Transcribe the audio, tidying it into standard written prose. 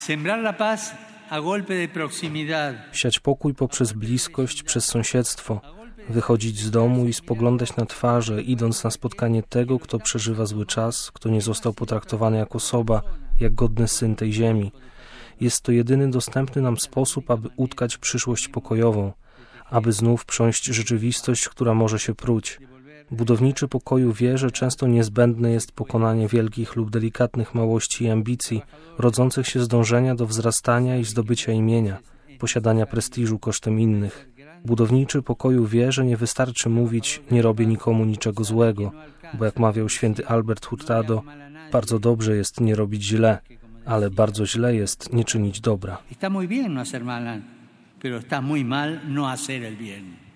Sembrar la paz a golpe de proximidad. Siać pokój poprzez bliskość, przez sąsiedztwo. Wychodzić z domu i spoglądać na twarze, idąc na spotkanie tego, kto przeżywa zły czas, kto nie został potraktowany jak osoba, jak godny syn tej ziemi. Jest to jedyny dostępny nam sposób, aby utkać przyszłość pokojową, aby znów prząść rzeczywistość, która może się pruć. Budowniczy pokoju wie, że często niezbędne jest pokonanie wielkich lub delikatnych małości i ambicji, rodzących się z dążenia do wzrastania i zdobycia imienia, posiadania prestiżu kosztem innych. Budowniczy pokoju wie, że nie wystarczy mówić „nie robię nikomu niczego złego”, bo jak mawiał święty Albert Hurtado, bardzo dobrze jest nie robić źle, ale bardzo źle jest nie czynić dobra. Está muy bien no hacer mal, pero está muy mal no hacer el bien.